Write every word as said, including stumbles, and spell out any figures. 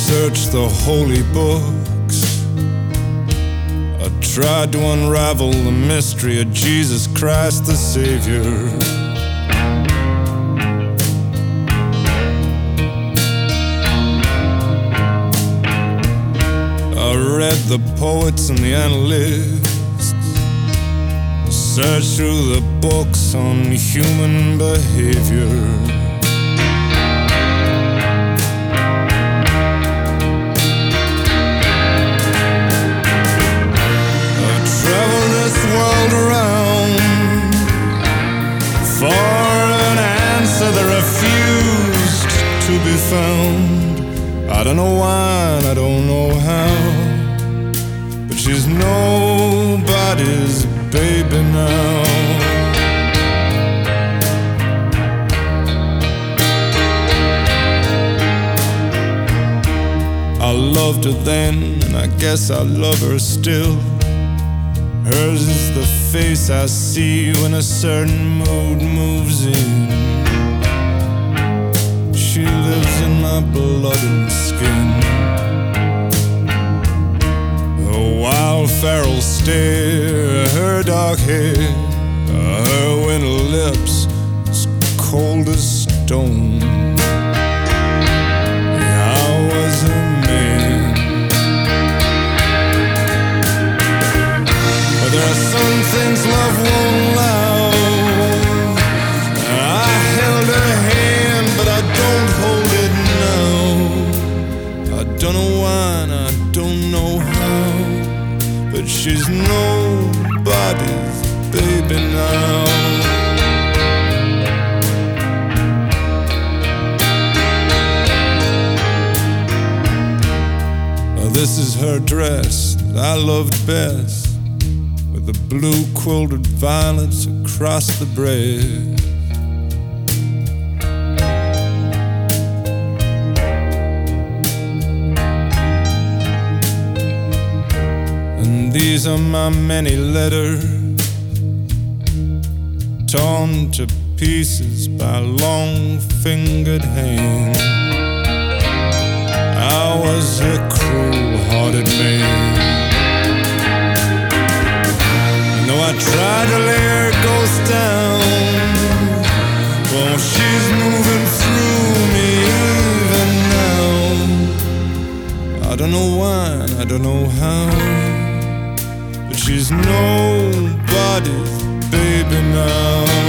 searched the holy books. I tried to unravel the mystery of Jesus Christ the Savior. I read the poets and the analysts, searched through the books on human behavior. World around for an answer that refused to be found. I don't know why and I don't know how, but she's nobody's baby now. I loved her then and I guess I love her still. Hers is the face I see when a certain mood moves in. She lives in my blood and skin. Her wild feral stare, her dark hair, her winter lips as cold as stone. I was a man. There are some things love won't allow. I held her hand, but I don't hold it now. I don't know why and I don't know how, but she's nobody's baby now. This is her dress that I loved best, the blue quilted violets across the breast. And these are my many letters, torn to pieces by long-fingered hands. I was a cruel-hearted man. Though I tried to lay her ghost down, well, she's moving through me even now. I don't know why, I don't know how, but she's nobody's baby now.